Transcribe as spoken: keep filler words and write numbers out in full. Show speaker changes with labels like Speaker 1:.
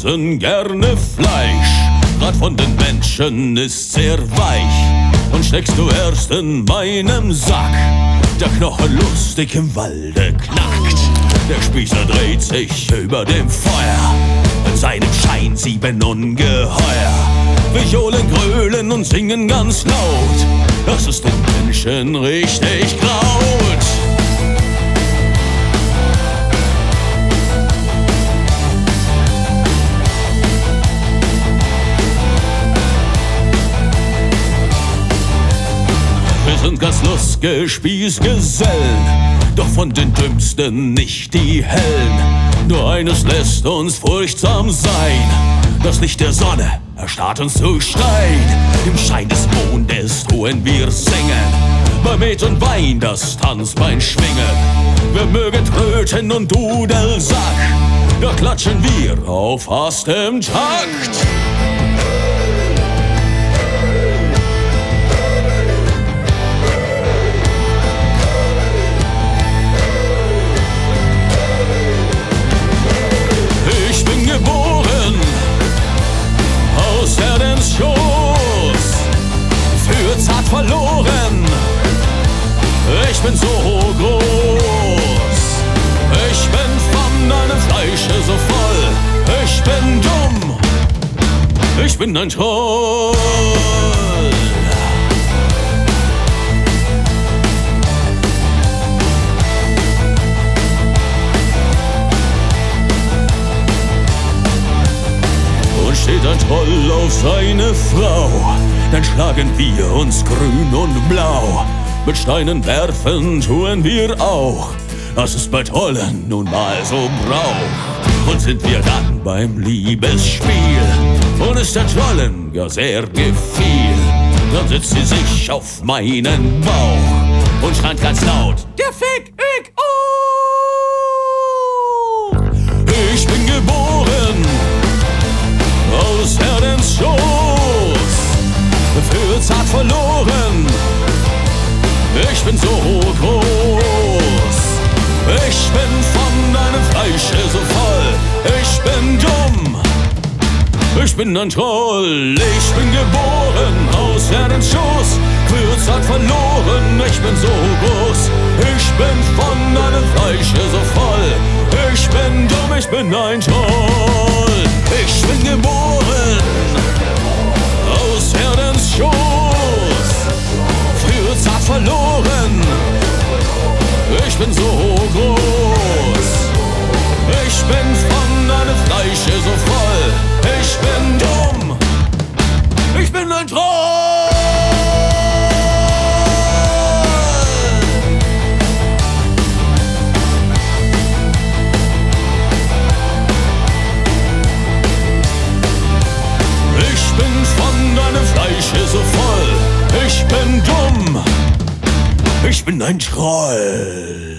Speaker 1: essen gerne Fleisch. Grad von den Menschen ist sehr weich. Und steckst du erst in meinem Sack, der Knochen lustig im Walde knackt. Der Spießer dreht sich über dem Feuer, in seinem Schein sieben Ungeheuer. Violen grölen und singen ganz laut, dass es den Menschen richtig graut. Wir sind ganz lustige Spießgesellen, doch von den Dümmsten nicht die Hellen. Nur eines lässt uns furchtsam sein: das Licht der Sonne erstarrt uns zu Stein. Im Schein des Mondes tun wir singen, bei Met und Wein das Tanzbein schwingen. Wir mögen Tröten und Dudelsack, da klatschen wir auf hastem Takt. Verloren, ich bin so groß, ich bin von deinem Fleische so voll, ich bin dumm, ich bin ein Troll. Und steht ein Troll auf seine Frau, dann schlagen wir uns grün und blau. Mit Steinen werfen tun wir auch, das ist bei Trollen nun mal so Brauch. Und sind wir dann beim Liebesspiel und es der Trollen gar sehr gefiel, dann sitzt sie sich auf meinen Bauch und schreit ganz laut: der Fick ich auch! Ich bin geboren aus Herdens Schoß, für zart verloren, ich bin so groß, ich bin von deinem Fleische so voll, ich bin dumm, ich bin ein Troll. Ich bin geboren aus Herdens Schoß, für zart verloren, ich bin so groß, ich bin von deinem Fleische so voll, ich bin dumm, ich bin ein Troll. Ich bin geboren aus Herdens Schoß, früher zart verloren, ich bin so groß, ich bin von deinem Fleische so voll, ich bin dumm, ich bin ein Troll. Ich bin von deinem Fleische so voll, ich bin dumm, ich bin ein Troll.